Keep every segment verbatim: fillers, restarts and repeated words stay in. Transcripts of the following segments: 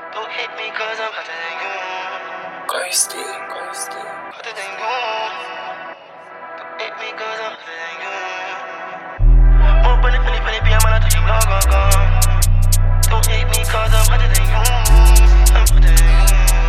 Don't hate me cause I'm hotter than you. Ghosty, ghosty. Hotter than you. Don't hate me cause I'm hotter than you. More funny, funny, funny, be a man, I touch you, go, go, go. Don't hate me cause I'm hotter than you. I'm hotter than you.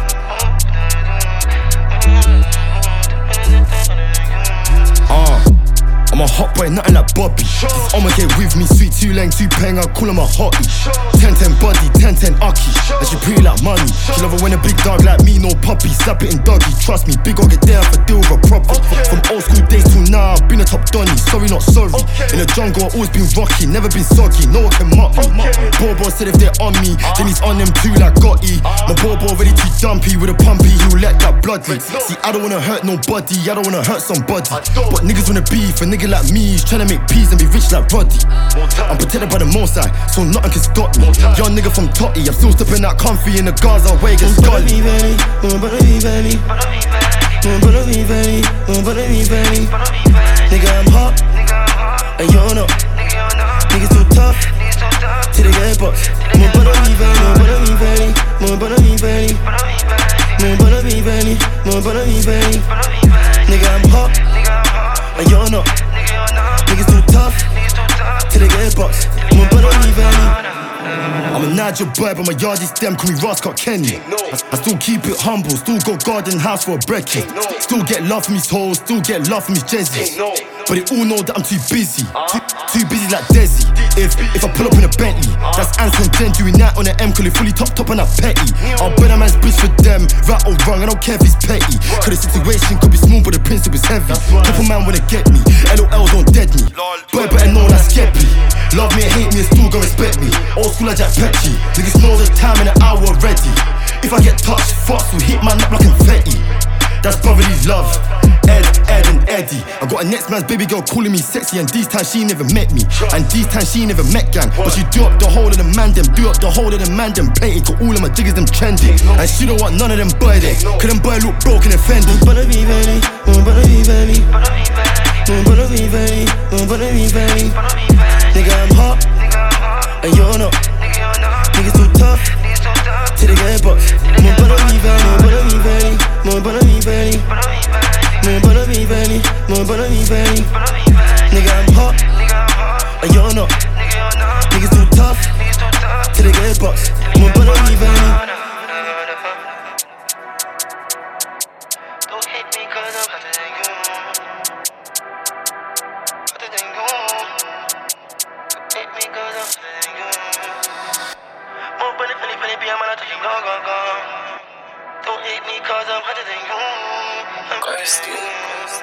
Uh, I'm a hot boy, nothing like Bobby. This I'ma get with me, sweet two lang, two peng, I call him a hottie. ten ten body, ten ten Aki. And she pretty like money. She love it when a big dog like me, no puppy. Slap it in doggy, trust me, big dog get there for deal with a profit. From old school days till now, I've been a top donny. Sorry, not sorry. In the jungle, I've always been rocky, never been soggy. No one can mock me. Bobo said if they're on me, then he's on them too like Gotti. My Bobo ready to dumpy with a pumpy, he'll let that blood leak. See, I don't wanna hurt nobody, I don't wanna hurt somebody. But niggas wanna beef, a nigga like me, he's tryna make peace and be rich like Roddy. I'm protected by the most side, so nothing can stop me. Young nigga from Totty, I'm still stepping out comfy in the Gaza way, get scully. Nigga, I'm hot, and you're not. Niggas too tough, till they get boxed. Mon bon ami veni, mon bon ami veni, mon bon ami veni, mon bon ami veni. Nigga, I'm hot, and you're not. Niggas too tough, till they get boxed. Mon bon ami veni. I'm a Niger boy, but my yard is them, call me Rascal Kenny. I, I still keep it humble, still go garden house for a brekkie. Still get love from his hoes, still get love from his Jezzy. But they all know that I'm too busy, too, too busy like Desi. If if I pull up in a Bentley, that's Anson Jen doing that on the M, call it fully top top and that petty. I'll burn a man's bitch for them, right or wrong, I don't care if it's petty. Cause the situation could be small, but the principle is heavy. Couple man wanna get me, L O L don't dead me. Boy better know that skeppy. Love me and hate me and still gon' respect me. Old school like Jack Petchy, niggas know the time and the hour already. If I get touched, fucks will hit my neck like confetti. That's brotherly love, Ed, Ed and Eddie. I got a next man's baby girl calling me sexy, and these times she never met me, and these times she never met gang. But she do up the whole of the man them, do up the whole of the man them painted. Got all of my diggers them trendy, and she don't want none of them boy there, cause them boy look broken and offended. Mon bon ami veni, mon bon ami veni, mon bon ami veni, mon bon ami veni. Nigga, I'm hot, and you're not. Niggas too tough, till they get boxed. Mon bon ami veni, mon bon ami veni, mon bon ami veni, mon bon ami veni, mon bon ami veni. Nigga, I'm hot, and you're not. Niggas too tough, till they get boxed. Mon bon ami veni. Don't hate me cause I'm hotter than you. Hotter than you. Don't hate me cause I'm hotter than you. More funny, funny, funny, be a man, I touch you, go, go, go. Don't hate me cause I'm hotter than you. I'm hotter than you.